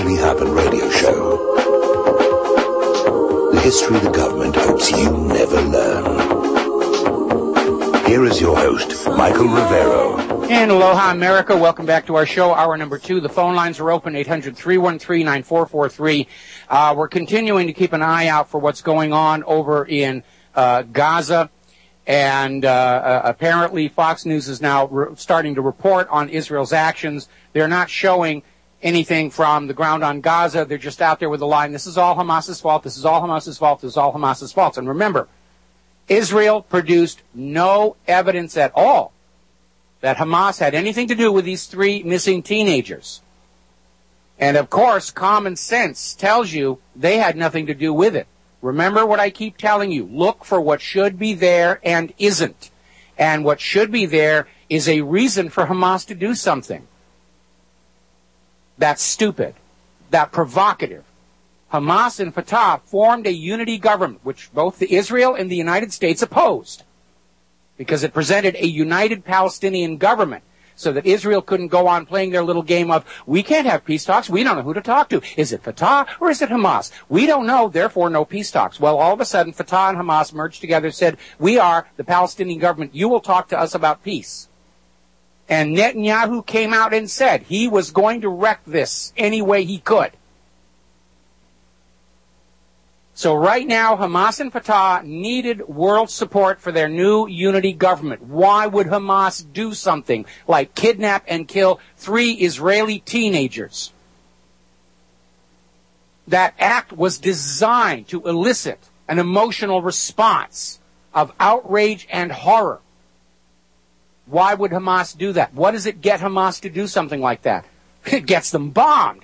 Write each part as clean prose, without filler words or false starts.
Really Happened radio show. The history the government hopes you never learn. Here is your host, Michael Rivero. And aloha, America. Welcome back to our show, hour number 2. The phone lines are open, 800-313-9443. We're continuing to keep an eye out for what's going on over in Gaza. And apparently Fox News is now starting to report on Israel's actions. They're not showing anything from the ground on Gaza. They're just out there with a line, this is all Hamas's fault, this is all Hamas's fault, this is all Hamas's fault. And remember, Israel produced no evidence at all that Hamas had anything to do with these 3 missing teenagers. And of course, common sense tells you they had nothing to do with it. Remember what I keep telling you. Look for what should be there and isn't. And what should be there is a reason for Hamas to do something. That's stupid. That's provocative. Hamas and Fatah formed a unity government, which both the Israel and the United States opposed, because it presented a united Palestinian government so that Israel couldn't go on playing their little game of, we can't have peace talks, we don't know who to talk to. Is it Fatah or is it Hamas? We don't know, therefore no peace talks. Well, all of a sudden, Fatah and Hamas merged together and said, we are the Palestinian government, you will talk to us about peace. And Netanyahu came out and said he was going to wreck this any way he could. So right now, Hamas and Fatah needed world support for their new unity government. Why would Hamas do something like kidnap and kill 3 Israeli teenagers? That act was designed to elicit an emotional response of outrage and horror. Why would Hamas do that? What does it get Hamas to do something like that? It gets them bombed.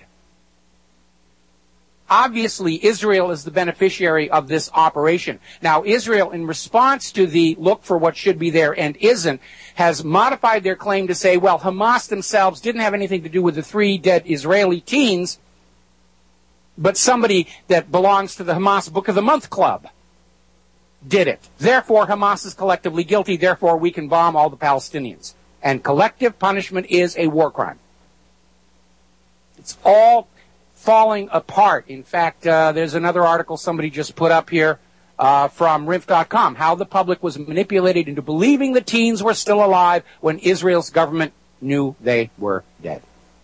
Obviously, Israel is the beneficiary of this operation. Now, Israel, in response to the look for what should be there and isn't, has modified their claim to say, well, Hamas themselves didn't have anything to do with the 3 dead Israeli teens, but somebody that belongs to the Hamas Book of the Month Club did it. Therefore, Hamas is collectively guilty. Therefore, we can bomb all the Palestinians. And collective punishment is a war crime. It's all falling apart. In fact, there's another article somebody just put up here from RINF.com, how the public was manipulated into believing the teens were still alive when Israel's government knew they were dead.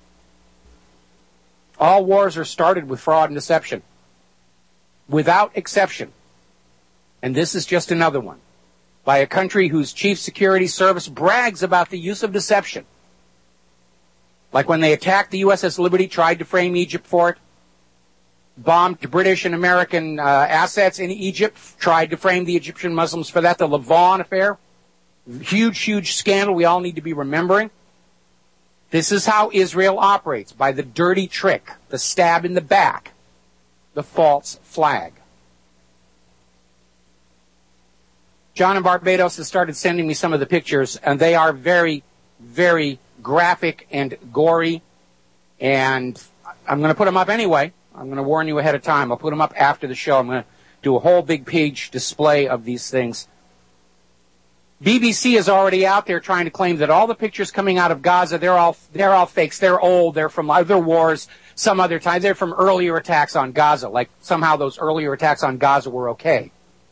All wars are started with fraud and deception, without exception. And this is just another one, by a country whose chief security service brags about the use of deception. Like when they attacked the USS Liberty, tried to frame Egypt for it, bombed British and American assets in Egypt, tried to frame the Egyptian Muslims for that, the Lavon affair. Huge, huge scandal we all need to be remembering. This is how Israel operates, by the dirty trick, the stab in the back, the false flag. John in Barbados has started sending me some of the pictures, and they are very, very graphic and gory, and I'm going to put them up anyway. I'm going to warn you ahead of time. I'll put them up after the show. I'm going to do a whole big page display of these things. BBC is already out there trying to claim that all the pictures coming out of Gaza, they're all fakes. They're old. They're from other wars, some other time. They're from earlier attacks on Gaza, like somehow those earlier attacks on Gaza were okay.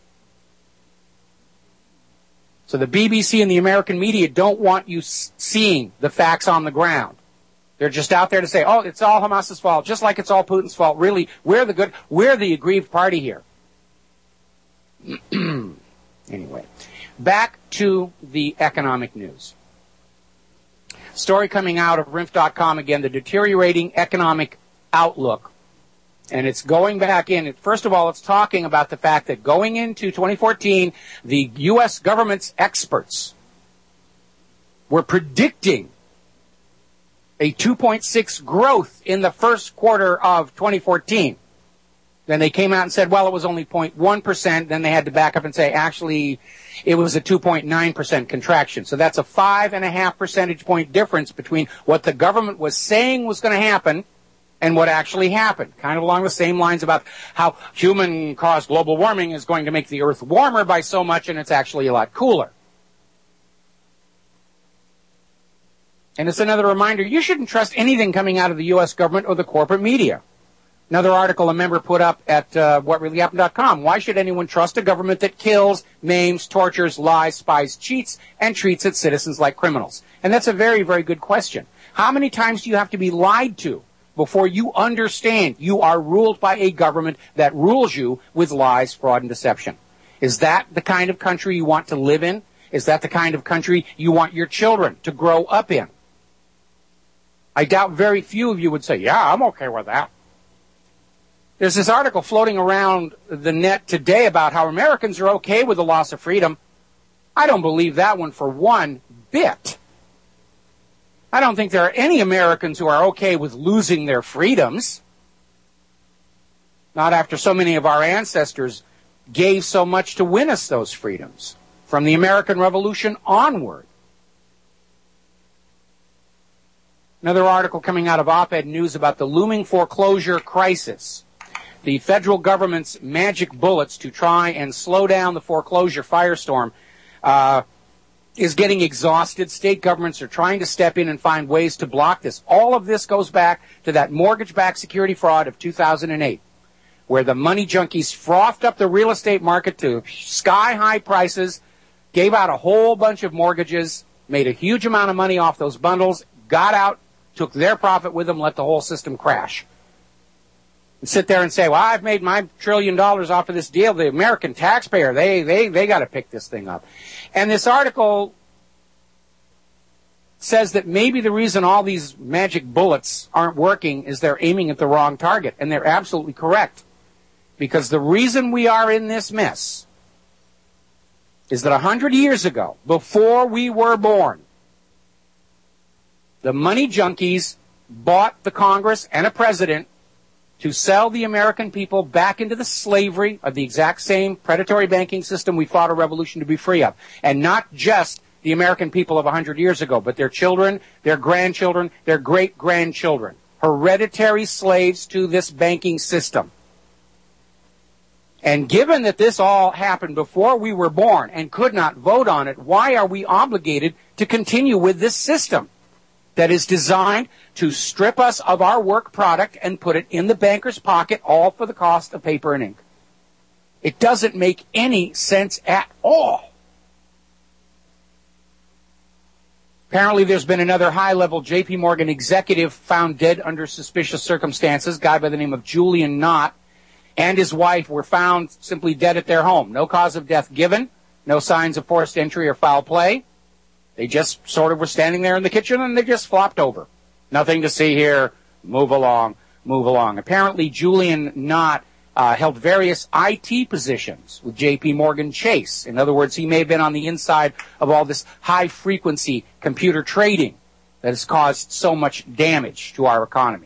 So the BBC and the American media don't want you seeing the facts on the ground. They're just out there to say, oh, it's all Hamas's fault, just like it's all Putin's fault. Really, we're the aggrieved party here. Anyway, back to the economic news. Story coming out of RINF.com again, the deteriorating economic outlook. And it's going back in. First of all, it's talking about the fact that going into 2014, the U.S. government's experts were predicting a 2.6 growth in the first quarter of 2014. Then they came out and said, well, it was only 0.1%. Then they had to back up and say, actually, it was a 2.9% contraction. So that's a 5.5 percentage point difference between what the government was saying was going to happen and what actually happened. Kind of along the same lines about how human-caused global warming is going to make the Earth warmer by so much, and it's actually a lot cooler. And it's another reminder, you shouldn't trust anything coming out of the U.S. government or the corporate media. Another article a member put up at whatreallyhappened.com. Why should anyone trust a government that kills, maims, tortures, lies, spies, cheats, and treats its citizens like criminals? And that's a very, very good question. How many times do you have to be lied to before you understand you are ruled by a government that rules you with lies, fraud, and deception? Is that the kind of country you want to live in? Is that the kind of country you want your children to grow up in? I doubt very few of you would say, yeah, I'm okay with that. There's this article floating around the net today about how Americans are okay with the loss of freedom. I don't believe that one for one bit. I don't think there are any Americans who are okay with losing their freedoms. Not after so many of our ancestors gave so much to win us those freedoms from the American Revolution onward. Another article coming out of Op-Ed News about the looming foreclosure crisis. The federal government's magic bullets to try and slow down the foreclosure firestorm is getting exhausted. State governments are trying to step in and find ways to block this. All of this goes back to that mortgage-backed security fraud of 2008, where the money junkies frothed up the real estate market to sky-high prices, gave out a whole bunch of mortgages, made a huge amount of money off those bundles, got out, took their profit with them, let the whole system crash. And sit there and say, well, I've made my $1 trillion off of this deal. The American taxpayer, they got to pick this thing up. And this article says that maybe the reason all these magic bullets aren't working is they're aiming at the wrong target. And they're absolutely correct. Because the reason we are in this mess is that 100 years ago, before we were born, the money junkies bought the Congress and a president to sell the American people back into the slavery of the exact same predatory banking system we fought a revolution to be free of. And not just the American people of 100 years ago, but their children, their grandchildren, their great-grandchildren. Hereditary slaves to this banking system. And given that this all happened before we were born and could not vote on it, why are we obligated to continue with this system that is designed to strip us of our work product and put it in the banker's pocket, all for the cost of paper and ink? It doesn't make any sense at all. Apparently there's been another high-level J.P. Morgan executive found dead under suspicious circumstances. A guy by the name of Julian Knott and his wife were found simply dead at their home. No cause of death given, no signs of forced entry or foul play. They just sort of were standing there in the kitchen and they just flopped over. Nothing to see here. Move along, move along. Apparently Julian Knott held various IT positions with J.P. Morgan Chase. In other words, he may have been on the inside of all this high-frequency computer trading that has caused so much damage to our economy.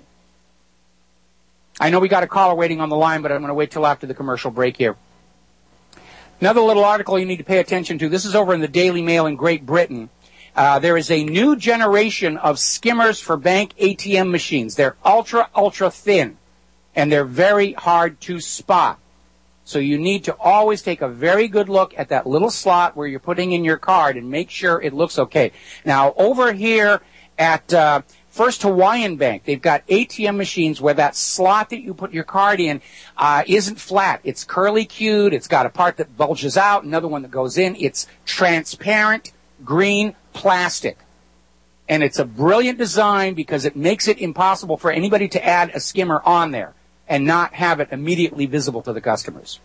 I know we got a caller waiting on the line, but I'm going to wait till after the commercial break here. Another little article you need to pay attention to. This is over in the Daily Mail in Great Britain. There is a new generation of skimmers for bank ATM machines. They're ultra, ultra thin, and they're very hard to spot. So you need to always take a very good look at that little slot where you're putting in your card and make sure it looks okay. Now, over here at First Hawaiian Bank, they've got ATM machines where that slot that you put your card in isn't flat. It's curly-cued. It's got a part that bulges out, another one that goes in. It's transparent, green plastic. And it's a brilliant design because it makes it impossible for anybody to add a skimmer on there and not have it immediately visible to the customers.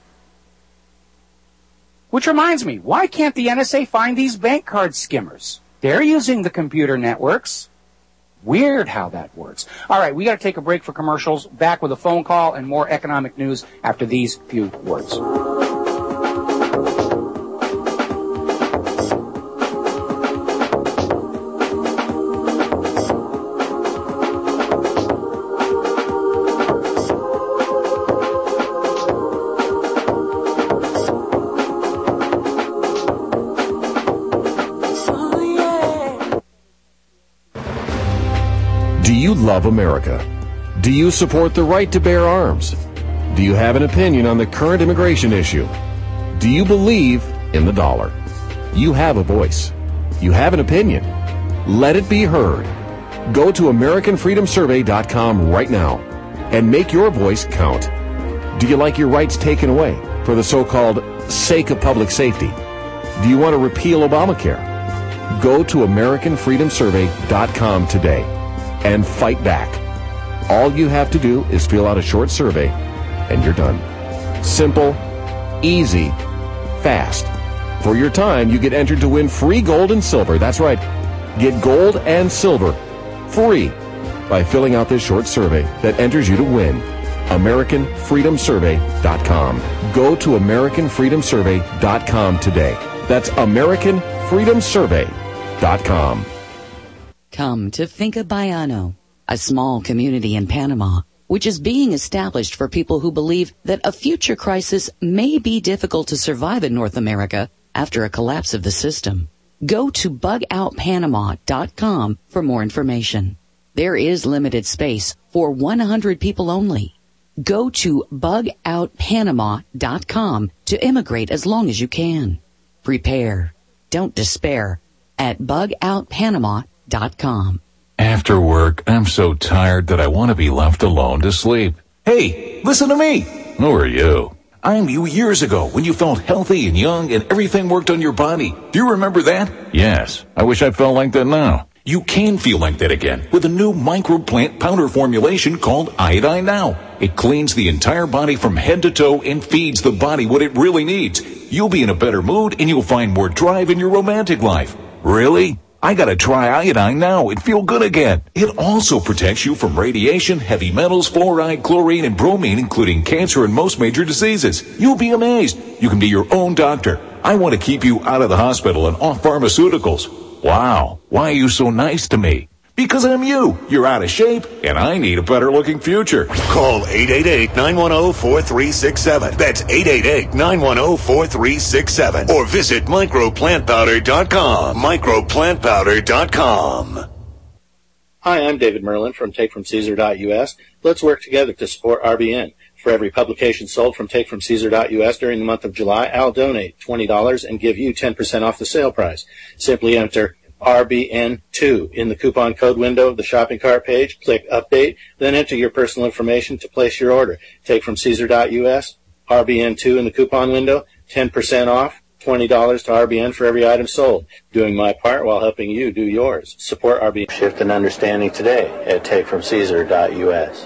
Which reminds me, why can't the NSA find these bank card skimmers? They're using the computer networks. Weird how that works. All right, we got to take a break for commercials. Back with a phone call and more economic news after these few words. Do you love America? Do you support the right to bear arms? Do you have an opinion on the current immigration issue? Do you believe in the dollar? You have a voice. You have an opinion. Let it be heard. Go to AmericanFreedomSurvey.com right now. and make your voice count. Do you like your rights taken away for the so-called sake of public safety? Do you want to repeal Obamacare? Go to AmericanFreedomSurvey.com today and fight back. All you have to do is fill out a short survey, and you're done. Simple, easy, fast. For your time, you get entered to win free gold and silver. That's right. Get gold and silver free by filling out this short survey that enters you to win. AmericanFreedomSurvey.com. Go to AmericanFreedomSurvey.com today. That's AmericanFreedomSurvey.com. Come to Finca Baiano, a small community in Panama, which is being established for people who believe that a future crisis may be difficult to survive in North America after a collapse of the system. Go to bugoutpanama.com for more information. There is limited space for 100 people only. Go to bugoutpanama.com to immigrate as long as you can. Prepare. Don't despair at bugoutpanama.com. After work, I'm so tired that I want to be left alone to sleep. Hey, listen to me. Who are you? I'm you years ago when you felt healthy and young and everything worked on your body. Do you remember that? Yes. I wish I felt like that now. You can feel like that again with a new microplant powder formulation called Iodine Now. It cleans the entire body from head to toe and feeds the body what it really needs. You'll be in a better mood and you'll find more drive in your romantic life. Really? I gotta try Iodine Now and feel good again. It also protects you from radiation, heavy metals, fluoride, chlorine, and bromine, including cancer and most major diseases. You'll be amazed. You can be your own doctor. I want to keep you out of the hospital and off pharmaceuticals. Wow. Why are you so nice to me? Because I'm you. You're out of shape, and I need a better-looking future. Call 888-910-4367. That's 888-910-4367. Or visit microplantpowder.com. Microplantpowder.com. Hi, I'm David Merlin from TakeFromCaesar.us. Let's work together to support RBN. For every publication sold from TakeFromCaesar.us during the month of July, I'll donate $20 and give you 10% off the sale price. Simply enter RBN2 in the coupon code window of the shopping cart page, click Update, then enter your personal information to place your order. TakeFromCaesar.us, RBN2 in the coupon window, 10% off, $20 to RBN for every item sold. Doing my part while helping you do yours. Support RBN. Shift in understanding today at TakeFromCaesar.us.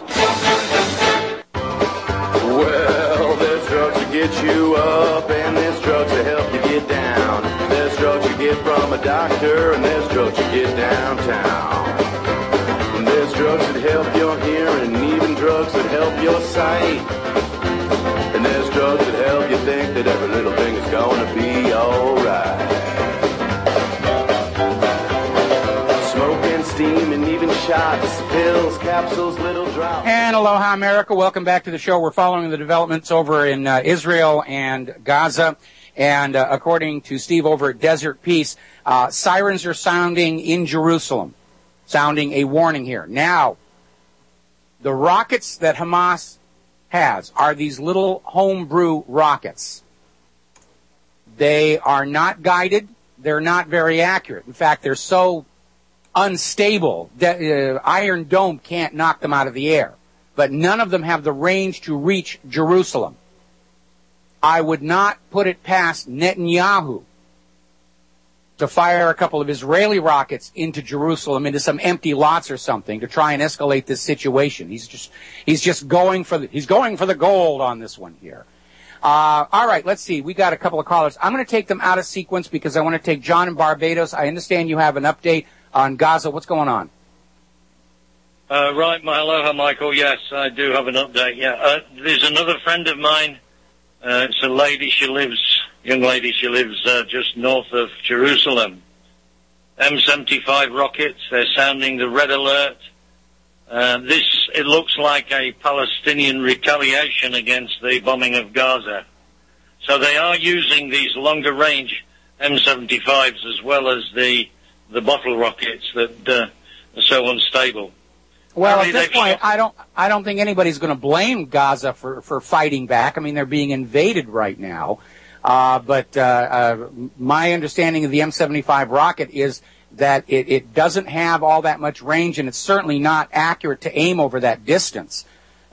Well, there's drugs to get you up, and there's drugs to help you get down. There's drugs you get from a doctor, and there's drugs you get downtown. And there's drugs that help your hearing, and even drugs that help your sight. And there's drugs that help you think that every little thing is gonna be alright. Smoking, steam, and even shots, pills, capsules, little drops. And aloha, America. Welcome back to the show. We're following the developments over in Israel and Gaza. And according to Steve over at Desert Peace, sirens are sounding in Jerusalem, sounding a warning here. Now, the rockets that Hamas has are these little homebrew rockets. They are not guided. They're not very accurate. In fact, they're so unstable that Iron Dome can't knock them out of the air. But none of them have the range to reach Jerusalem. I would not put it past Netanyahu to fire a couple of Israeli rockets into Jerusalem, into some empty lots or something, to try and escalate this situation. He's just going for the gold on this one here. All right, let's see. We got a couple of callers. I'm going to take them out of sequence because I want to take John in Barbados. I understand you have an update on Gaza. What's going on? Right, aloha, Michael. Yes, I do have an update. Yeah, there's another friend of mine. It's a lady. Young lady. She lives just north of Jerusalem. M75 rockets. They're sounding the red alert. It looks like a Palestinian retaliation against the bombing of Gaza. So they are using these longer range M75s as well as the bottle rockets that are so unstable. Well, at this point, I don't think anybody's going to blame Gaza for fighting back. I mean, they're being invaded right now. But my understanding of the M75 rocket is that it doesn't have all that much range, and it's certainly not accurate to aim over that distance.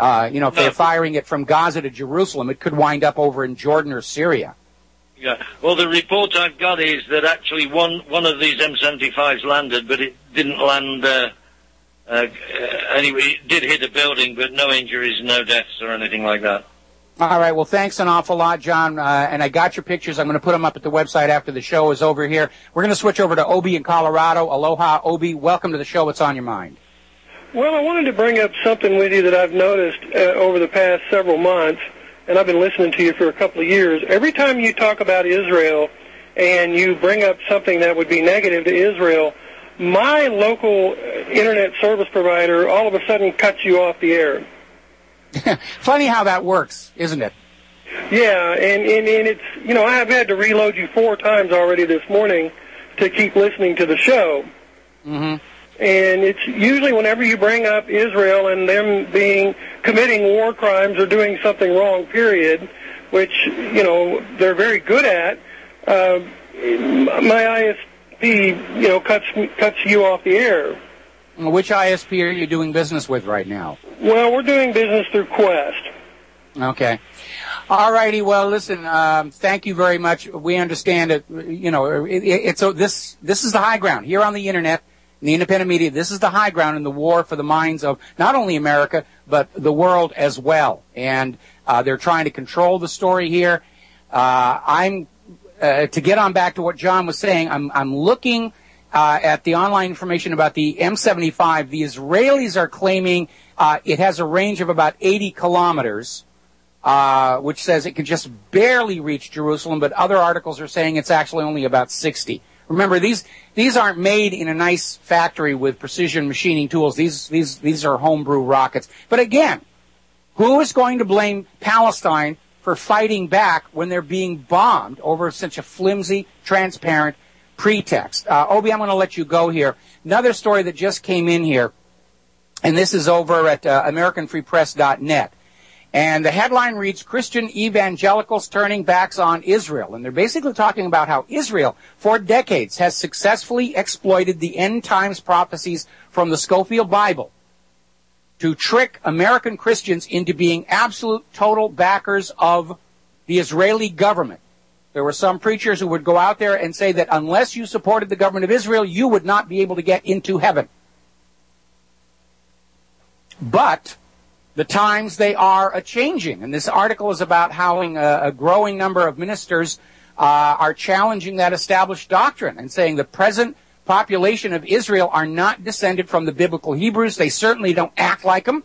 If they're firing it from Gaza to Jerusalem, it could wind up over in Jordan or Syria. Yeah. Well, the report I've got is that actually one of these M75s landed, but it didn't land. Anyway, it did hit a building, but no injuries, no deaths, or anything like that. All right. Well, thanks an awful lot, John. And I got your pictures. I'm going to put them up at the website after the show is over here. We're going to switch over to Obi in Colorado. Aloha, Obi. Welcome to the show. What's on your mind? Well, I wanted to bring up something with you that I've noticed over the past several months, and I've been listening to you for a couple of years. Every time you talk about Israel and you bring up something that would be negative to Israel, my local internet service provider all of a sudden cuts you off the air. Funny how that works, isn't it? Yeah, and it's, I have had to reload you 4 times already this morning to keep listening to the show. Mm-hmm. And it's usually whenever you bring up Israel and them committing war crimes or doing something wrong, period, which, they're very good at, my ISP, cuts you off the air. Which ISP are you doing business with right now? Well, we're doing business through Quest. Okay. All righty. Well, listen, thank you very much. We understand it. This is the high ground here on the Internet, in the independent media. This is the high ground in the war for the minds of not only America, but the world as well. And they're trying to control the story here. To get on back to what John was saying, I'm looking at the online information about the M75. The Israelis are claiming it has a range of about 80 kilometers, which says it can just barely reach Jerusalem, but other articles are saying it's actually only about 60. Remember, these aren't made in a nice factory with precision machining tools. These are homebrew rockets. But again, who is going to blame Palestine for fighting back when they're being bombed over such a flimsy, transparent pretext? Obi, I'm going to let you go here. Another story that just came in here, and this is over at AmericanFreePress.net. And the headline reads, Christian evangelicals turning backs on Israel. And they're basically talking about how Israel, for decades, has successfully exploited the end times prophecies from the Scofield Bible to trick American Christians into being absolute, total backers of the Israeli government. There were some preachers who would go out there and say that unless you supported the government of Israel, you would not be able to get into heaven. But the times, they are a-changing. And this article is about how a growing number of ministers are challenging that established doctrine and saying the present population of Israel are not descended from the biblical Hebrews. They certainly don't act like them.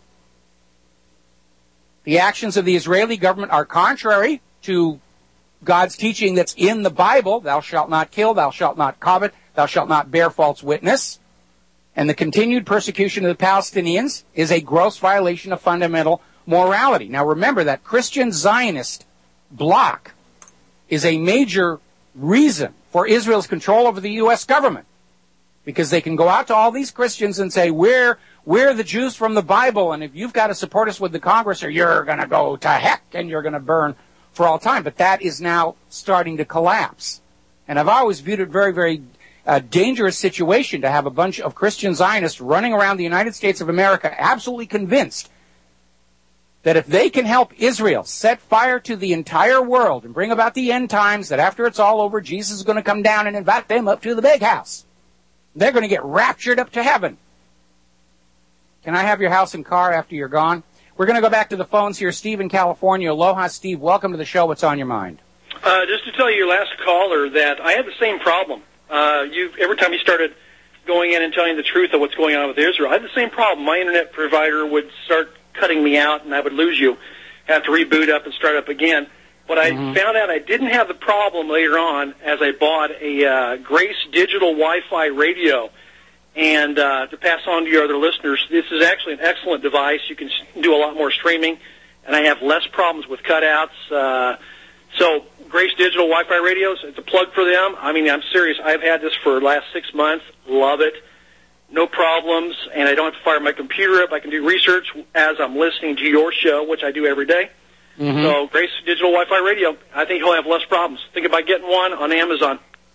The actions of the Israeli government are contrary to God's teaching that's in the Bible. Thou shalt not kill, thou shalt not covet, thou shalt not bear false witness. And the continued persecution of the Palestinians is a gross violation of fundamental morality. Now remember that Christian Zionist bloc is a major reason for Israel's control over the U.S. government. Because they can go out to all these Christians and say, we're the Jews from the Bible, and if you've got to support us with the Congress, or you're going to go to heck and you're going to burn for all time. But that is now starting to collapse. And I've always viewed it very, very dangerous situation to have a bunch of Christian Zionists running around the United States of America absolutely convinced that if they can help Israel set fire to the entire world and bring about the end times, that after it's all over, Jesus is going to come down and invite them up to the big house. They're going to get raptured up to heaven. Can I have your house and car after you're gone? We're going to go back to the phones here. Steve in California. Aloha, Steve. Welcome to the show. What's on your mind? Just to tell your last caller that I had the same problem. Every time you started going in and telling the truth of what's going on with Israel, I had the same problem. My internet provider would start cutting me out, and I would lose you. Have to reboot up and start up again. But I found out I didn't have the problem later on as I bought a Grace Digital Wi-Fi radio. And to pass on to your other listeners, this is actually an excellent device. You can do a lot more streaming, and I have less problems with cutouts. So Grace Digital Wi-Fi radios, it's a plug for them. I mean, I'm serious. I've had this for the last 6 months. Love it. No problems, and I don't have to fire my computer up. I can do research as I'm listening to your show, which I do every day. So Grace Digital Wi-Fi radio, I think he'll have less problems. Think about getting one on Amazon.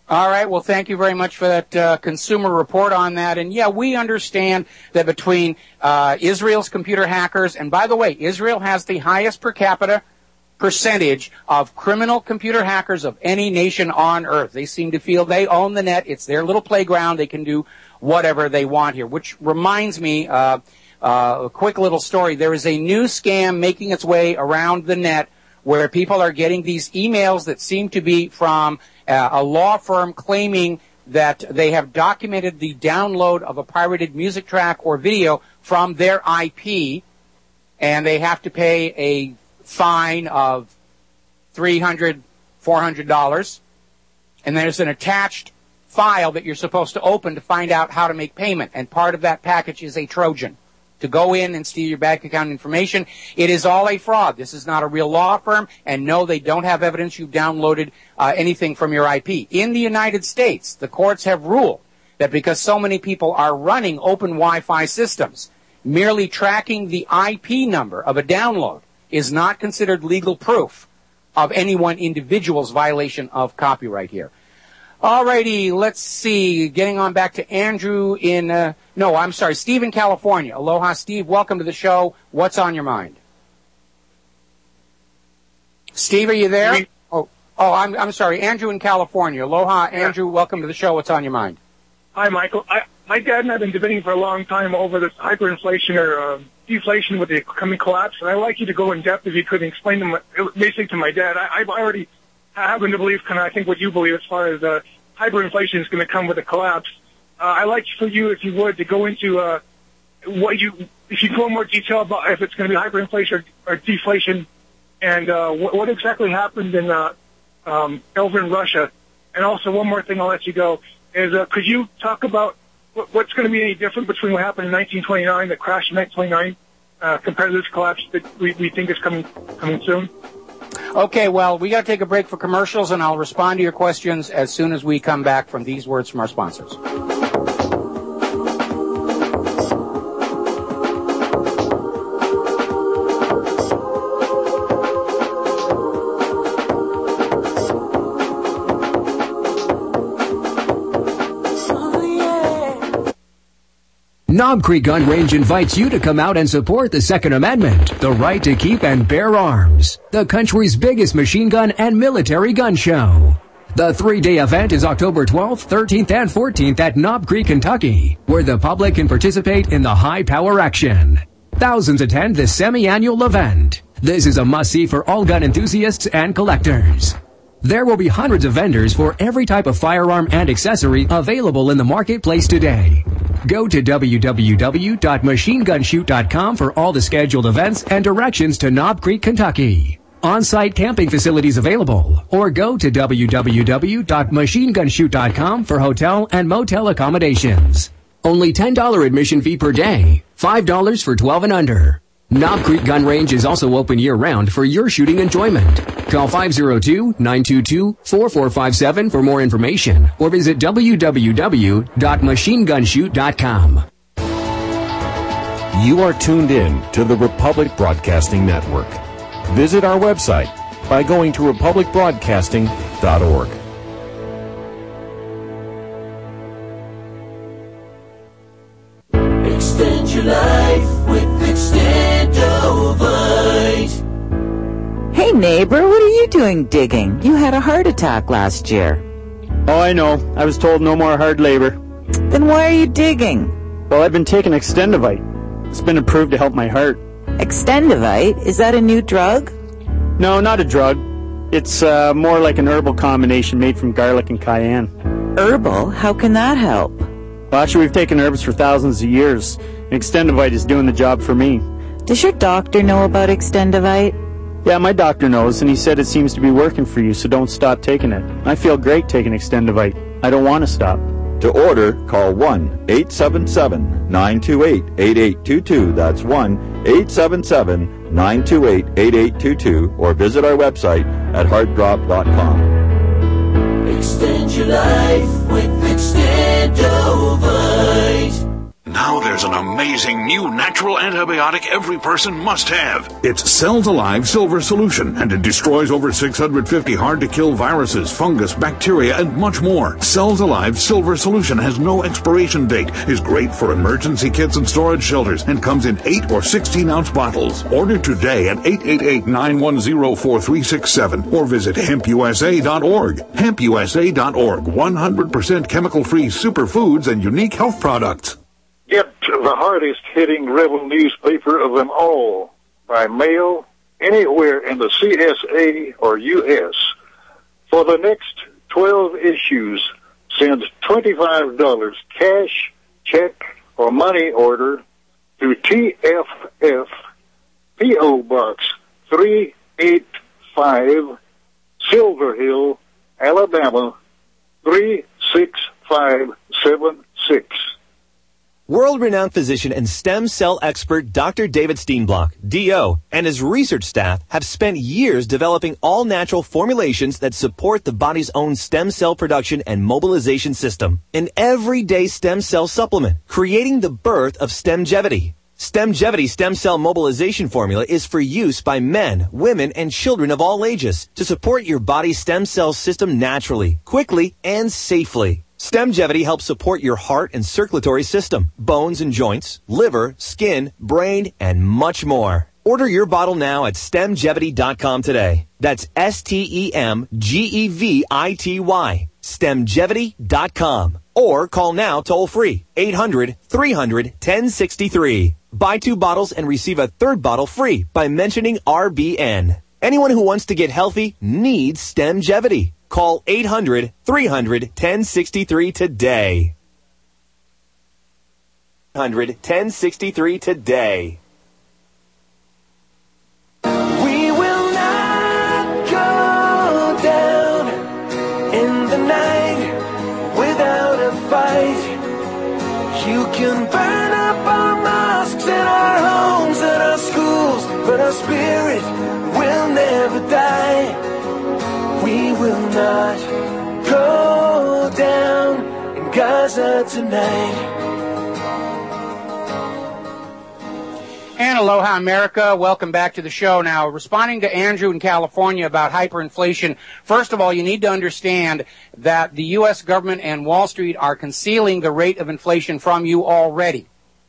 All right. Well, thank you very much for that consumer report on that. And, yeah, we understand that between Israel's computer hackers, and by the way, Israel has the highest per capita percentage of criminal computer hackers of any nation on earth. They seem to feel they own the net. It's their little playground. They can do whatever they want here, which reminds me, a quick little story. There is a new scam making its way around the net where people are getting these emails that seem to be from a law firm claiming that they have documented the download of a pirated music track or video from their IP, and they have to pay a fine of $300, $400, and there's an attached file that you're supposed to open to find out how to make payment, and part of that package is a Trojan to go in and steal your bank account information. It is all a fraud. This is not a real law firm, and no, they don't have evidence you've downloaded anything from your IP. In the United States, the courts have ruled that because so many people are running open Wi-Fi systems, merely tracking the IP number of a download is not considered legal proof of any one individual's violation of copyright here. Alrighty, let's see. Getting on back to Andrew Steve in California. Aloha, Steve. Welcome to the show. What's on your mind? Steve, are you there? I'm sorry. Andrew in California. Aloha, Andrew. Welcome to the show. What's on your mind? Hi, Michael. My dad and I have been debating for a long time over this hyperinflation or deflation with the coming collapse, and I'd like you to go in depth if you could explain to my dad. I already happen to believe I think what you believe as far as hyperinflation is going to come with a collapse. I'd like for you, if you would, to go into if you go in more detail about if it's going to be hyperinflation or deflation, and what exactly happened in over in Russia. And also, one more thing, I'll let you go, is could you talk about what's going to be any different between what happened in 1929, the crash in 1929, compared to this collapse that we think is coming soon? Okay, well, we got to take a break for commercials, and I'll respond to your questions as soon as we come back from these words from our sponsors. Knob Creek Gun Range invites you to come out and support the Second Amendment, the right to keep and bear arms, the country's biggest machine gun and military gun show. The 3-day event is October 12th, 13th, and 14th at Knob Creek, Kentucky, where the public can participate in the high-power action. Thousands attend this semi-annual event. This is a must-see for all gun enthusiasts and collectors. There will be hundreds of vendors for every type of firearm and accessory available in the marketplace today. Go to www.machinegunshoot.com for all the scheduled events and directions to Knob Creek, Kentucky. On-site camping facilities available, or go to www.machinegunshoot.com for hotel and motel accommodations. Only $10 admission fee per day, $5 for 12 and under. Knob Creek Gun Range is also open year-round for your shooting enjoyment. Call 502-922-4457 for more information, or visit www.machinegunshoot.com. You are tuned in to the Republic Broadcasting Network. Visit our website by going to republicbroadcasting.org. Extend your life with Extendovite. Hey neighbor, what are you doing digging? You had a heart attack last year. Oh, I know. I was told no more hard labor. Then why are you digging? Well, I've been taking Extendovite. It's been approved to help my heart. Extendovite? Is that a new drug? No, not a drug. It's more like an herbal combination made from garlic and cayenne. Herbal? How can that help? Well, actually, we've taken herbs for thousands of years, and Extendovite is doing the job for me. Does your doctor know about Extendovite? Yeah, my doctor knows, and he said it seems to be working for you, so don't stop taking it. I feel great taking Extendovite. I don't want to stop. To order, call 1-877-928-8822. That's 1-877-928-8822, or visit our website at heartdrop.com. Extend your life with Extendovite. Now there's an amazing new natural antibiotic every person must have. It's Cells Alive Silver Solution, and it destroys over 650 hard-to-kill viruses, fungus, bacteria, and much more. Cells Alive Silver Solution has no expiration date, is great for emergency kits and storage shelters, and comes in 8 or 16-ounce bottles. Order today at 888-910-4367 or visit hempusa.org. Hempusa.org. 100% chemical-free superfoods and unique health products. Get the hardest-hitting rebel newspaper of them all by mail anywhere in the CSA or U.S. For the next 12 issues, send $25 cash, check, or money order to TFF P.O. Box 385, Silver Hill, Alabama 36576. World-renowned physician and stem cell expert Dr. David Steenblock, D.O., and his research staff have spent years developing all-natural formulations that support the body's own stem cell production and mobilization system. An everyday stem cell supplement, creating the birth of Stemgevity. Stemgevity stem cell mobilization formula is for use by men, women, and children of all ages to support your body's stem cell system naturally, quickly, and safely. Stemgevity helps support your heart and circulatory system, bones and joints, liver, skin, brain, and much more. Order your bottle now at Stemgevity.com today. That's STEMGEVITY. Stemgevity.com. Or call now toll free, 800-300-1063. Buy 2 bottles and receive a 3rd bottle free by mentioning RBN. Anyone who wants to get healthy needs Stemgevity. Call 800-300-1063 today. 800-1063 today. We will not go down in the night without a fight. You can burn up our mosques and our homes and our schools, but our spirit will never die. We will not go down in Gaza tonight. And aloha, America. Welcome back to the show. Now, responding to Andrew in California about hyperinflation, first of all, you need to understand that the U.S. government and Wall Street are concealing the rate of inflation from you already.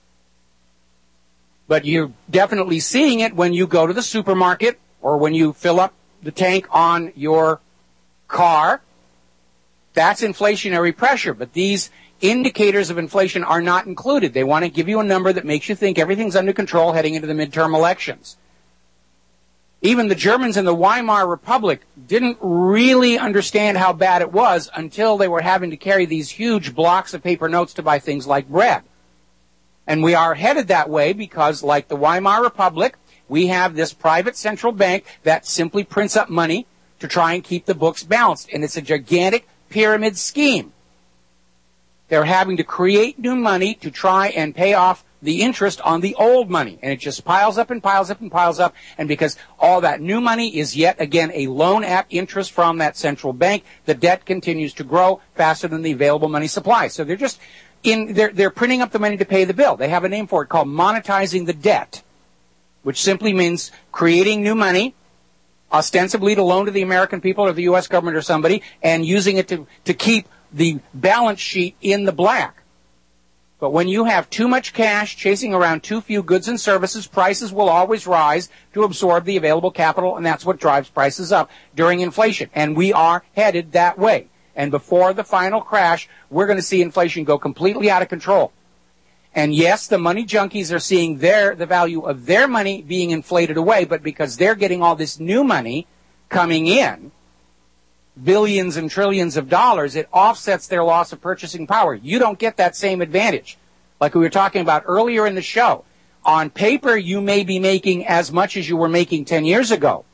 But you're definitely seeing it when you go to the supermarket or when you fill up the tank on your car. That's inflationary pressure, but these indicators of inflation are not included. They want to give you a number that makes you think everything's under control heading into the midterm elections. Even the Germans in the Weimar Republic didn't really understand how bad it was until they were having to carry these huge blocks of paper notes to buy things like bread. And we are headed that way because, like the Weimar Republic, we have this private central bank that simply prints up money to try and keep the books balanced. And it's a gigantic pyramid scheme. They're having to create new money to try and pay off the interest on the old money. And it just piles up and piles up and piles up. And because all that new money is yet again a loan at interest from that central bank, the debt continues to grow faster than the available money supply. So they're just they're printing up the money to pay the bill. They have a name for it called monetizing the debt, which simply means creating new money, ostensibly to loan to the American people or the U.S. government or somebody, and using it to keep the balance sheet in the black. But when you have too much cash chasing around too few goods and services, prices will always rise to absorb the available capital, and that's what drives prices up during inflation. And we are headed that way. And before the final crash, we're going to see inflation go completely out of control. And yes, the money junkies are seeing the value of their money being inflated away, but because they're getting all this new money coming in, billions and trillions of dollars, it offsets their loss of purchasing power. You don't get that same advantage. Like we were talking about earlier in the show, on paper you may be making as much as you were making 10 years ago.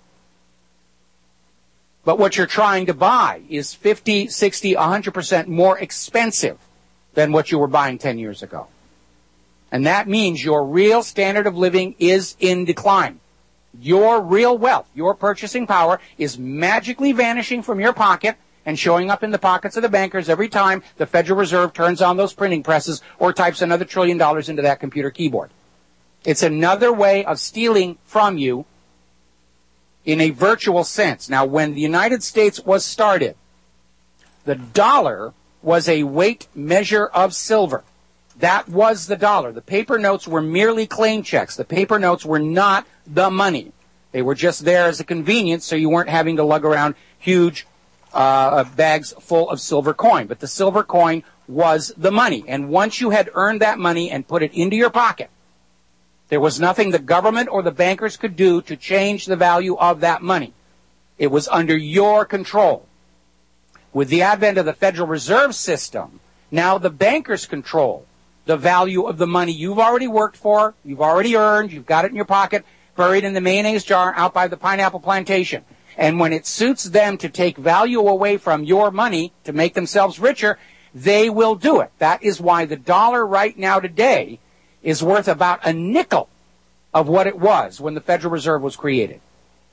But what you're trying to buy is 50, 60, 100% more expensive than what you were buying 10 years ago. And that means your real standard of living is in decline. Your real wealth, your purchasing power is magically vanishing from your pocket, and showing up in the pockets of the bankers every time the Federal Reserve turns on those printing presses or types another $1 trillion into that computer keyboard. It's another way of stealing from you in a virtual sense. Now, when the United States was started, the dollar was a weight measure of silver. That was the dollar. The paper notes were merely claim checks. The paper notes were not the money. They were just there as a convenience, so you weren't having to lug around huge bags full of silver coin. But the silver coin was the money. And once you had earned that money and put it into your pocket, there was nothing the government or the bankers could do to change the value of that money. It was under your control. With the advent of the Federal Reserve System, now the bankers control the value of the money you've already worked for, you've already earned, you've got it in your pocket, buried in the mayonnaise jar out by the pineapple plantation. And when it suits them to take value away from your money to make themselves richer, they will do it. That is why the dollar right now today is worth about a nickel of what it was when the Federal Reserve was created.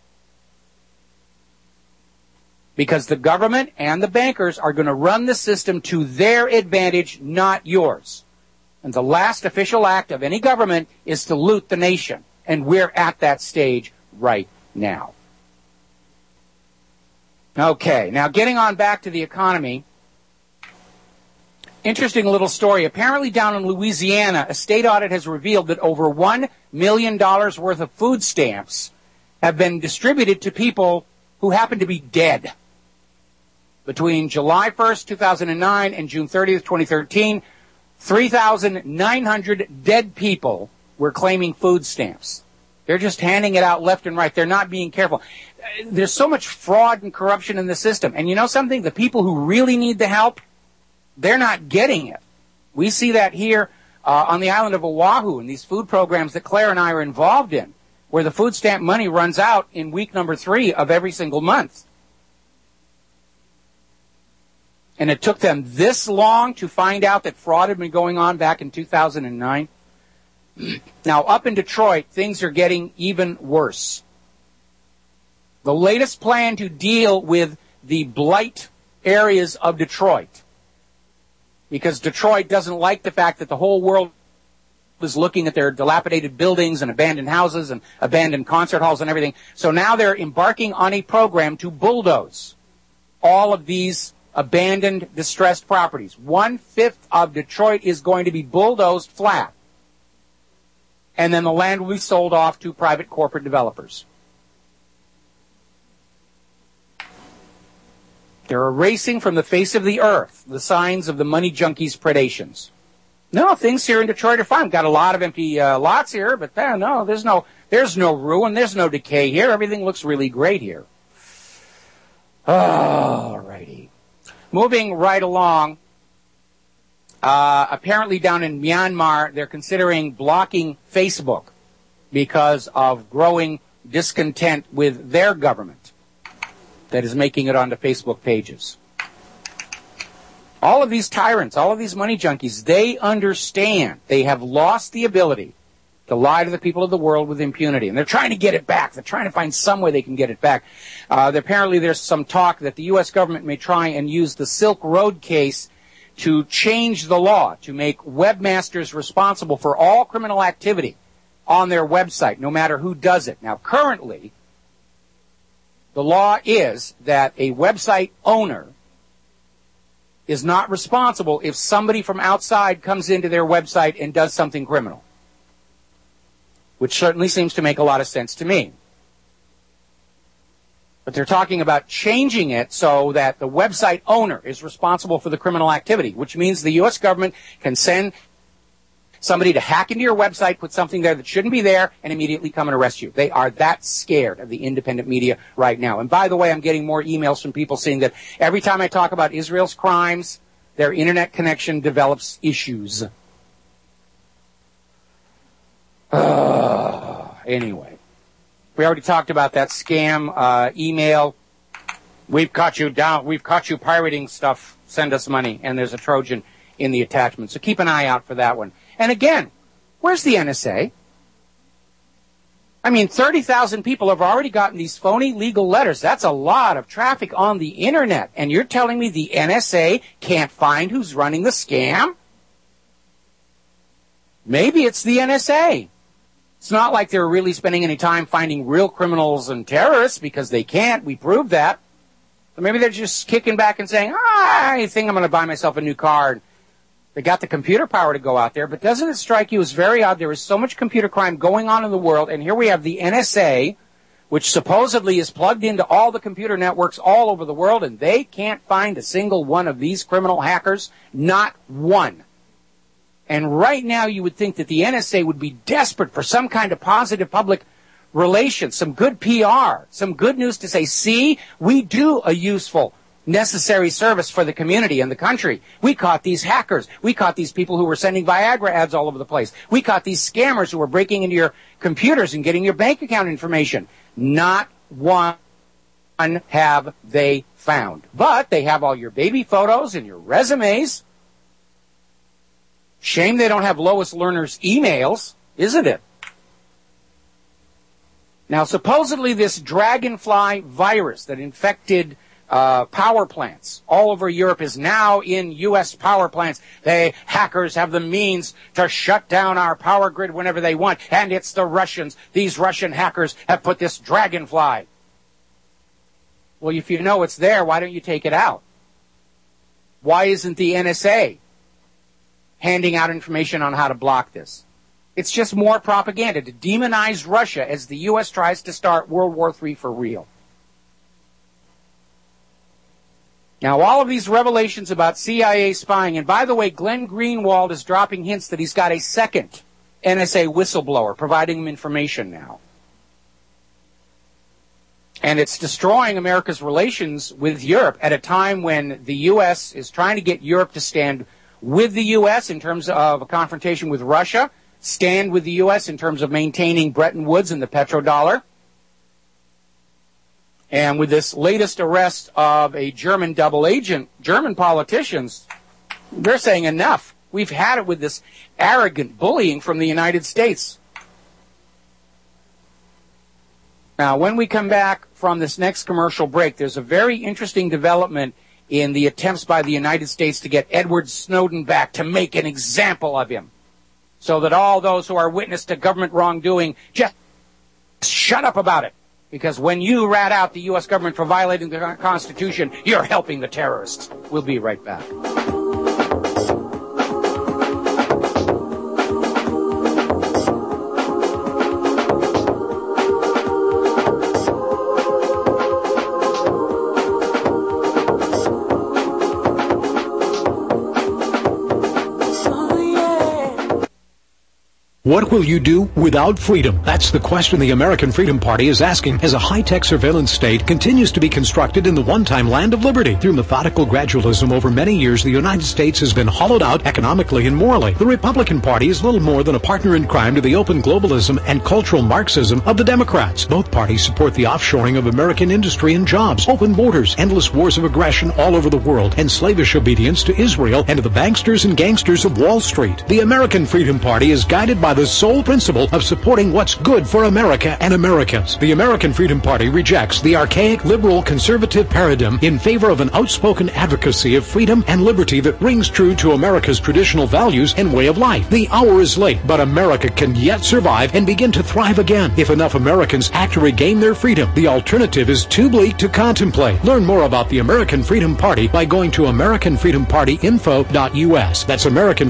Because the government and the bankers are going to run the system to their advantage, not yours. And the last official act of any government is to loot the nation. And we're at that stage right now. Okay, now getting on back to the economy. Interesting little story. Apparently down in Louisiana, a state audit has revealed that over $1 million worth of food stamps have been distributed to people who happen to be dead. Between July 1st, 2009 and June 30th, 2013, 3,900 dead people were claiming food stamps. They're just handing it out left and right. They're not being careful. There's so much fraud and corruption in the system. And you know something? The people who really need the help, they're not getting it. We see that here on the island of Oahu in these food programs that Claire and I are involved in, where the food stamp money runs out in week number 3 of every single month. And it took them this long to find out that fraud had been going on back in 2009. Now, up in Detroit, things are getting even worse. The latest plan to deal with the blight areas of Detroit, because Detroit doesn't like the fact that the whole world is looking at their dilapidated buildings and abandoned houses and abandoned concert halls and everything. So now they're embarking on a program to bulldoze all of these abandoned, distressed properties. 1/5 of Detroit is going to be bulldozed flat. And then the land will be sold off to private corporate developers. They're erasing from the face of the earth the signs of the money junkies' predations. No, things here in Detroit are fine. Got a lot of empty lots here, but no, there's no ruin, there's no decay here. Everything looks really great here. All righty. Moving right along, apparently down in Myanmar, they're considering blocking Facebook because of growing discontent with their government that is making it onto Facebook pages. All of these tyrants, all of these money junkies, they understand they have lost the ability to lie to the people of the world with impunity. And they're trying to get it back. They're trying to find some way they can get it back. Apparently there's some talk that the U.S. government may try and use the Silk Road case to change the law, to make webmasters responsible for all criminal activity on their website, no matter who does it. Now, currently, the law is that a website owner is not responsible if somebody from outside comes into their website and does something criminal, which certainly seems to make a lot of sense to me. But they're talking about changing it so that the website owner is responsible for the criminal activity, which means the U.S. government can send somebody to hack into your website, put something there that shouldn't be there, and immediately come and arrest you. They are that scared of the independent media right now. And by the way, I'm getting more emails from people saying that every time I talk about Israel's crimes, their internet connection develops issues. Anyway, we already talked about that scam email. We've caught you down. We've caught you pirating stuff. Send us money. And there's a Trojan in the attachment. So keep an eye out for that one. And again, where's the NSA? I mean, 30,000 people have already gotten these phony legal letters. That's a lot of traffic on the internet. And you're telling me the NSA can't find who's running the scam? Maybe it's the NSA. It's not like they're really spending any time finding real criminals and terrorists, because they can't. We proved that. So maybe they're just kicking back and saying, I think I'm going to buy myself a new car. They got the computer power to go out there. But doesn't it strike you as very odd? There is so much computer crime going on in the world, and here we have the NSA, which supposedly is plugged into all the computer networks all over the world, and they can't find a single one of these criminal hackers. Not one. And right now you would think that the NSA would be desperate for some kind of positive public relations, some good PR, some good news to say, see, we do a useful, necessary service for the community and the country. We caught these hackers. We caught these people who were sending Viagra ads all over the place. We caught these scammers who were breaking into your computers and getting your bank account information. Not one have they found. But they have all your baby photos and your resumes. Shame they don't have Lois Lerner's emails, isn't it? Now, supposedly this dragonfly virus that infected power plants all over Europe is now in U.S. power plants. Hackers have the means to shut down our power grid whenever they want, and it's the Russians. These Russian hackers have put this dragonfly. Well, if you know it's there, why don't you take it out? Why isn't the NSA handing out information on how to block this? It's just more propaganda to demonize Russia as the U.S. tries to start World War III for real. Now, all of these revelations about CIA spying, and by the way, Glenn Greenwald is dropping hints that he's got a second NSA whistleblower providing him information now. And it's destroying America's relations with Europe at a time when the U.S. is trying to get Europe to stand with the U.S. in terms of a confrontation with Russia, stand with the U.S. in terms of maintaining Bretton Woods and the petrodollar. And with this latest arrest of a German double agent, German politicians, they're saying enough. We've had it with this arrogant bullying from the United States. Now, when we come back from this next commercial break, there's a very interesting development in the attempts by the United States to get Edward Snowden back, to make an example of him, so that all those who are witness to government wrongdoing just shut up about it. Because when you rat out the U.S. government for violating the Constitution, you're helping the terrorists. We'll be right back. What will you do without freedom? That's the question the American Freedom Party is asking as a high-tech surveillance state continues to be constructed in the one-time land of liberty. Through methodical gradualism over many years, the United States has been hollowed out economically and morally. The Republican Party is little more than a partner in crime to the open globalism and cultural Marxism of the Democrats. Both parties support the offshoring of American industry and jobs, open borders, endless wars of aggression all over the world, and slavish obedience to Israel and to the banksters and gangsters of Wall Street. The American Freedom Party is guided by the sole principle of supporting what's good for America and Americans. The American Freedom Party rejects the archaic liberal conservative paradigm in favor of an outspoken advocacy of freedom and liberty that rings true to America's traditional values and way of life. The hour is late, but America can yet survive and begin to thrive again if enough Americans act to regain their freedom. The alternative is too bleak to contemplate. Learn more about the American Freedom Party by going to AmericanFreedomPartyInfo.us. That's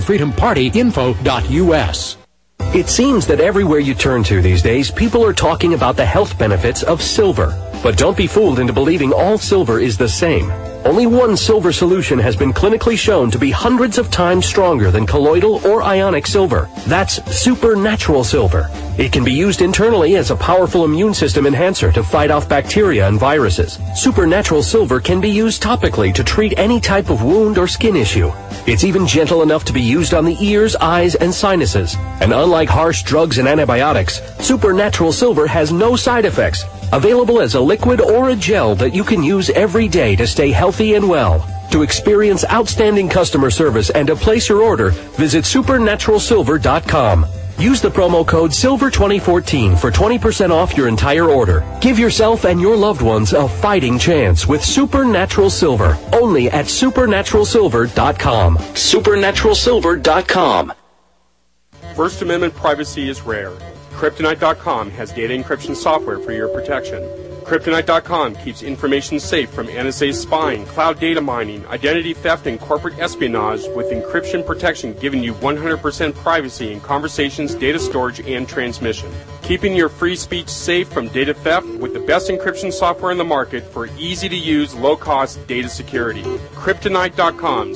AmericanFreedomPartyInfo.us. It seems that everywhere you turn to these days, people are talking about the health benefits of silver. But don't be fooled into believing all silver is the same. Only one silver solution has been clinically shown to be hundreds of times stronger than colloidal or ionic silver. That's supernatural silver. It can be used internally as a powerful immune system enhancer to fight off bacteria and viruses. Supernatural silver can be used topically to treat any type of wound or skin issue. It's even gentle enough to be used on the ears, eyes, and sinuses. And unlike harsh drugs and antibiotics, supernatural silver has no side effects. Available as a liquid or a gel that you can use every day to stay healthy and well. To experience outstanding customer service and to place your order, visit supernaturalsilver.com. Use the promo code SILVER2014 for 20% off your entire order. Give yourself and your loved ones a fighting chance with Supernatural Silver. Only at supernaturalsilver.com. Supernaturalsilver.com. First Amendment privacy is rare. Kryptonite.com has data encryption software for your protection. Kryptonite.com keeps information safe from NSA spying, cloud data mining, identity theft, and corporate espionage with encryption protection giving you 100% privacy in conversations, data storage, and transmission. Keeping your free speech safe from data theft with the best encryption software in the market for easy-to-use, low-cost data security. Kryptonite.com,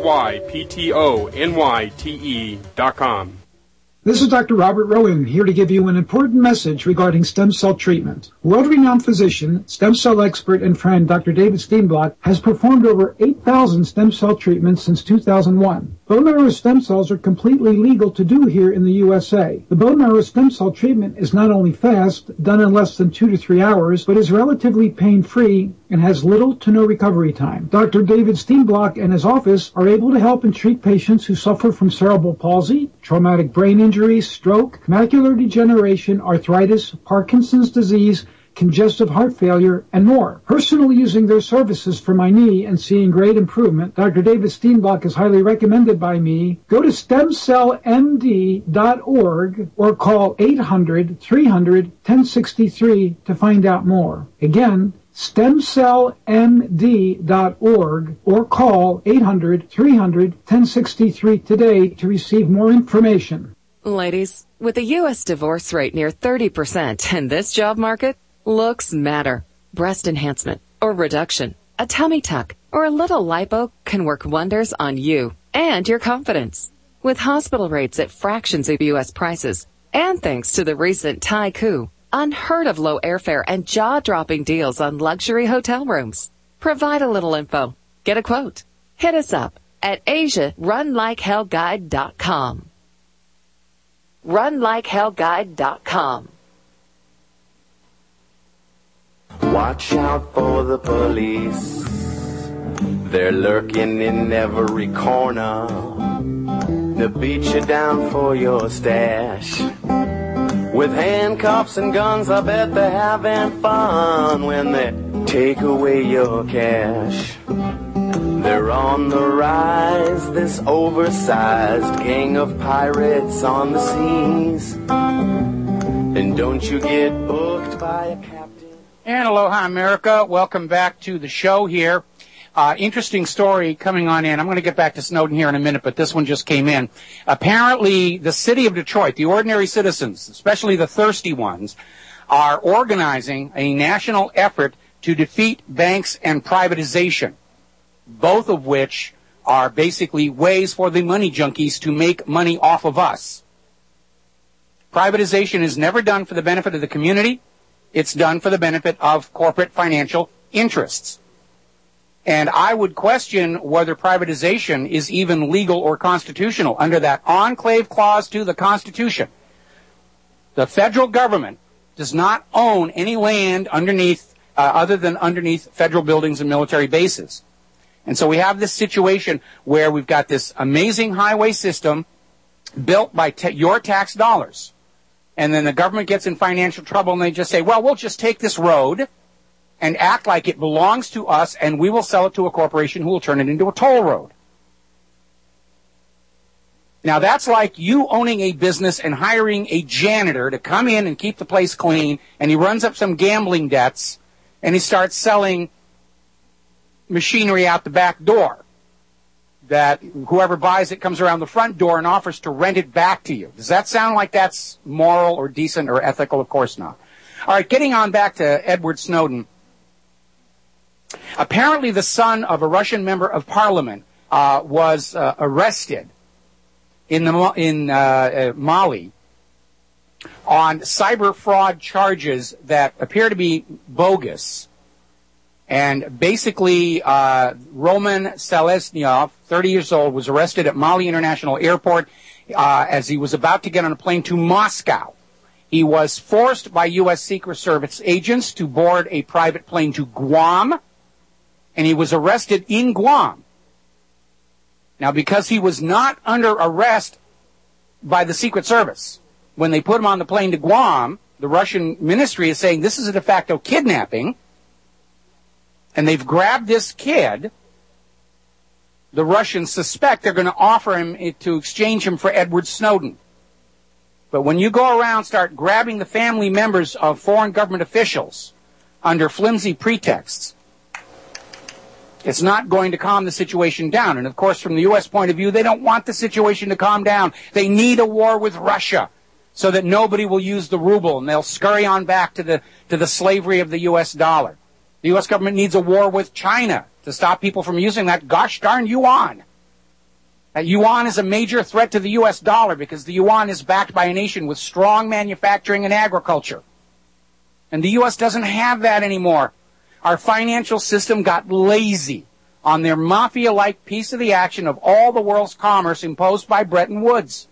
CRYPTONYTE.com. This is Dr. Robert Rowan, here to give you an important message regarding stem cell treatment. World-renowned physician, stem cell expert, and friend Dr. David Steenblock has performed over 8,000 stem cell treatments since 2001. Bone marrow stem cells are completely legal to do here in the USA. The bone marrow stem cell treatment is not only fast, done in less than 2 to 3 hours, but is relatively pain-free and has little to no recovery time. Dr. David Steenblock and his office are able to help and treat patients who suffer from cerebral palsy, traumatic brain injury, stroke, macular degeneration, arthritis, Parkinson's disease, congestive heart failure, and more. Personally using their services for my knee and seeing great improvement, Dr. David Steenblock is highly recommended by me. Go to stemcellmd.org or call 800-300-1063 to find out more. Again, stemcellmd.org or call 800-300-1063 today to receive more information. Ladies, with the U.S. divorce rate near 30% and this job market, looks matter. Breast enhancement or reduction, a tummy tuck, or a little lipo can work wonders on you and your confidence. With hospital rates at fractions of U.S. prices, and thanks to the recent Thai coup, unheard of low airfare and jaw-dropping deals on luxury hotel rooms. Provide a little info. Get a quote. Hit us up at AsiaRunLikeHellGuide.com. RunLikeHellGuide.com. Watch out for the police. They're lurking in every corner. They'll beat you down for your stash. With handcuffs and guns, I bet they're having fun when they take away your cash. They're on the rise, this oversized gang of pirates on the seas. And don't you get booked by a captain. And aloha, America. Welcome back to the show here. Interesting story coming on in. I'm going to get back to Snowden here in a minute, but this one just came in. Apparently, the city of Detroit, the ordinary citizens, especially the thirsty ones, are organizing a national effort to defeat banks and privatization, both of which are basically ways for the money junkies to make money off of us. Privatization is never done for the benefit of the community. It's done for the benefit of corporate financial interests. And I would question whether privatization is even legal or constitutional under that enclave clause to the Constitution. The federal government does not own any land underneath, other than underneath federal buildings and military bases. And so we have this situation where we've got this amazing highway system built by your tax dollars. And then the government gets in financial trouble and they just say, well, we'll just take this road and act like it belongs to us, and we will sell it to a corporation who will turn it into a toll road. Now, that's like you owning a business and hiring a janitor to come in and keep the place clean, and he runs up some gambling debts, and he starts selling machinery out the back door that whoever buys it comes around the front door and offers to rent it back to you. Does that sound like that's moral or decent or ethical? Of course not. All right, getting on back to Edward Snowden. Apparently the son of a Russian member of parliament was arrested in Mali on cyber fraud charges that appear to be bogus. And basically, Roman Selesnyov, 30 years old, was arrested at Mali International Airport as he was about to get on a plane to Moscow. He was forced by U.S. Secret Service agents to board a private plane to Guam, and he was arrested in Guam. Now, because he was not under arrest by the Secret Service, when they put him on the plane to Guam, the Russian ministry is saying this is a de facto kidnapping, and they've grabbed this kid. The Russians suspect they're going to offer him to exchange him for Edward Snowden. But when you go around, start grabbing the family members of foreign government officials under flimsy pretexts, it's not going to calm the situation down. And, of course, from the U.S. point of view, they don't want the situation to calm down. They need a war with Russia so that nobody will use the ruble, and they'll scurry on back to the slavery of the U.S. dollar. The U.S. government needs a war with China to stop people from using that gosh darn yuan. That yuan is a major threat to the U.S. dollar because the yuan is backed by a nation with strong manufacturing and agriculture. And the U.S. doesn't have that anymore. Our financial system got lazy on their mafia-like piece of the action of all the world's commerce imposed by Bretton Woods.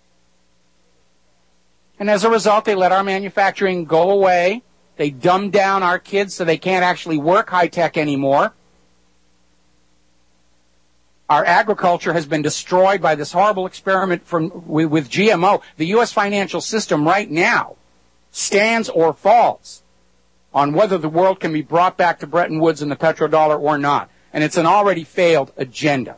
And as a result, they let our manufacturing go away. They dumbed down our kids so they can't actually work high-tech anymore. Our agriculture has been destroyed by this horrible experiment with GMO. The U.S. financial system right now stands or falls on whether the world can be brought back to Bretton Woods and the petrodollar or not. And it's an already failed agenda.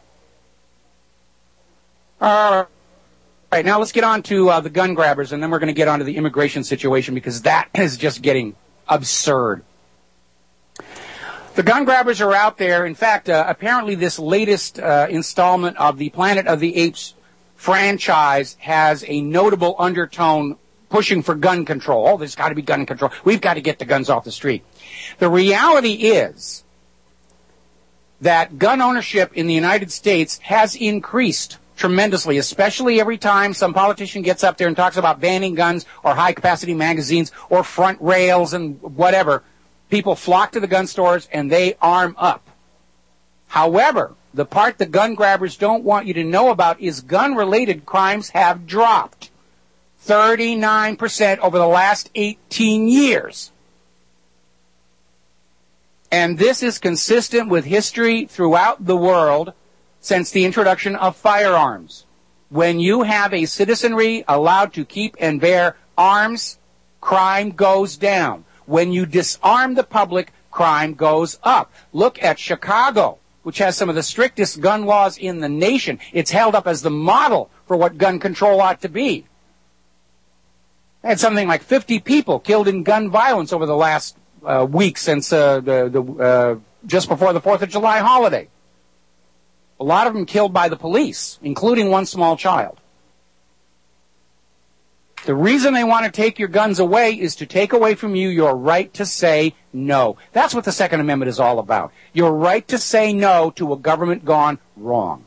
All right, now let's get on to the gun grabbers, and then we're going to get on to the immigration situation because that is just getting absurd. The gun grabbers are out there. In fact, apparently this latest installment of the Planet of the Apes franchise has a notable undertone pushing for gun control. Oh, there's got to be gun control. We've got to get the guns off the street. The reality is that gun ownership in the United States has increased tremendously, especially every time some politician gets up there and talks about banning guns or high-capacity magazines or front rails and whatever. People flock to the gun stores and they arm up. However, the part the gun grabbers don't want you to know about is gun-related crimes have dropped 39% over the last 18 years. And this is consistent with history throughout the world since the introduction of firearms. When you have a citizenry allowed to keep and bear arms, crime goes down. When you disarm the public, crime goes up. Look at Chicago, which has some of the strictest gun laws in the nation. It's held up as the model for what gun control ought to be. Had something like 50 people killed in gun violence over the last week since just before the 4th of July holiday. A lot of them killed by the police, including one small child. The reason they want to take your guns away is to take away from you your right to say no. That's what the Second Amendment is all about. Your right to say no to a government gone wrong.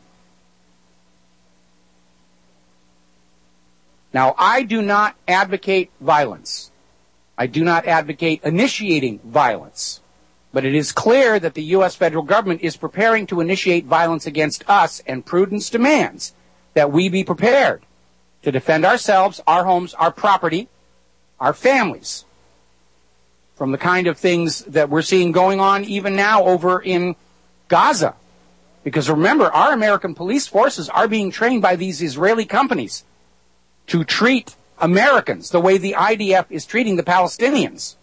Now, I do not advocate violence. I do not advocate initiating violence. But it is clear that the U.S. federal government is preparing to initiate violence against us, and prudence demands that we be prepared to defend ourselves, our homes, our property, our families from the kind of things that we're seeing going on even now over in Gaza. Because remember, our American police forces are being trained by these Israeli companies to treat Americans the way the IDF is treating the Palestinians.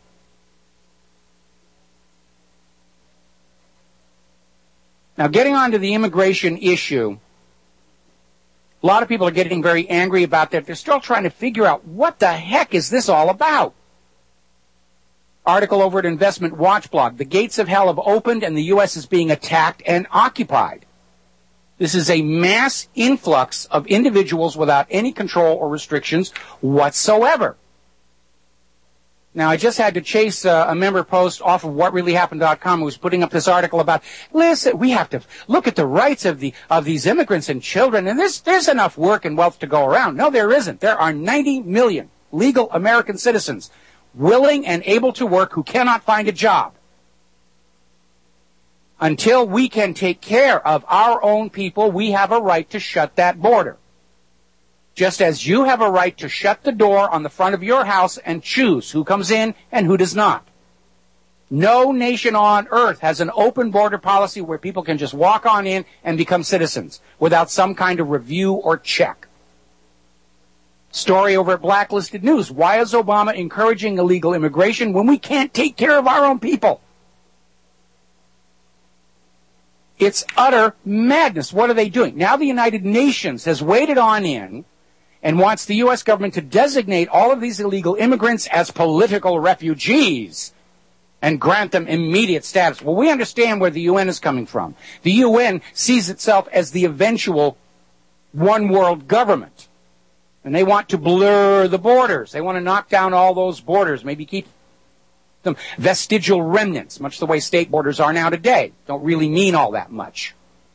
Now, getting on to the immigration issue, a lot of people are getting very angry about that. They're still trying to figure out what the heck is this all about. Article over at Investment Watch blog. The gates of hell have opened and the U.S. is being attacked and occupied. This is a mass influx of individuals without any control or restrictions whatsoever. Now, I just had to chase a member post off of whatreallyhappened.com who was putting up this article about, listen, we have to look at the rights of these immigrants and children, and there's enough work and wealth to go around. No, there isn't. There are 90 million legal American citizens willing and able to work who cannot find a job. Until we can take care of our own people, we have a right to shut that border. Just as you have a right to shut the door on the front of your house and choose who comes in and who does not. No nation on earth has an open border policy where people can just walk on in and become citizens without some kind of review or check. Story over at Blacklisted News. Why is Obama encouraging illegal immigration when we can't take care of our own people? It's utter madness. What are they doing? Now the United Nations has waded on in and wants the U.S. government to designate all of these illegal immigrants as political refugees and grant them immediate status. Well, we understand where the UN is coming from. The UN sees itself as the eventual one world government. And they want to blur the borders. They want to knock down all those borders, maybe keep them vestigial remnants, much the way state borders are now today. Don't really mean all that much.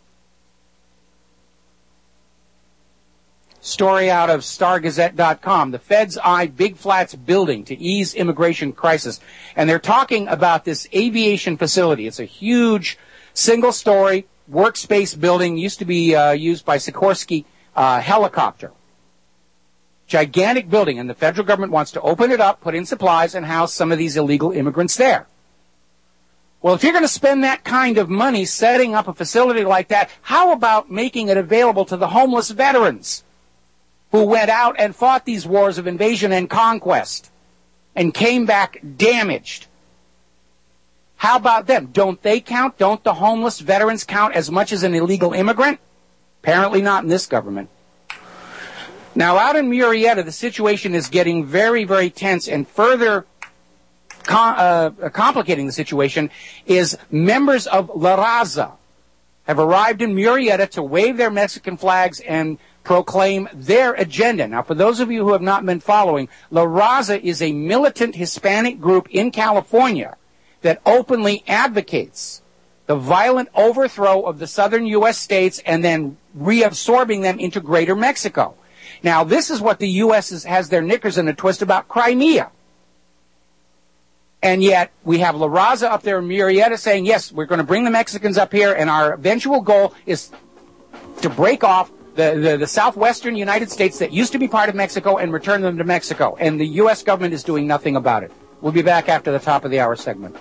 Story out of StarGazette.com. The feds eye Big Flats building to ease immigration crisis. And they're talking about this aviation facility. It's a huge single-story workspace building. Used to be used by Sikorsky helicopter. Gigantic building. And the federal government wants to open it up, put in supplies, and house some of these illegal immigrants there. Well, if you're going to spend that kind of money setting up a facility like that, how about making it available to the homeless veterans who went out and fought these wars of invasion and conquest and came back damaged? How about them? Don't they count? Don't the homeless veterans count as much as an illegal immigrant? Apparently not in this government. Now, out in Murrieta, the situation is getting very, very tense, and further complicating the situation is members of La Raza have arrived in Murrieta to wave their Mexican flags and proclaim their agenda. Now, for those of you who have not been following, La Raza is a militant Hispanic group in California that openly advocates the violent overthrow of the southern U.S. states and then reabsorbing them into greater Mexico. Now, this is what the U.S. has their knickers in a twist about Crimea. And yet, we have La Raza up there in Murrieta saying, yes, we're going to bring the Mexicans up here, and our eventual goal is to break off the southwestern United States that used to be part of Mexico and return them to Mexico. And the U.S. government is doing nothing about it. We'll be back after the top of the hour segment.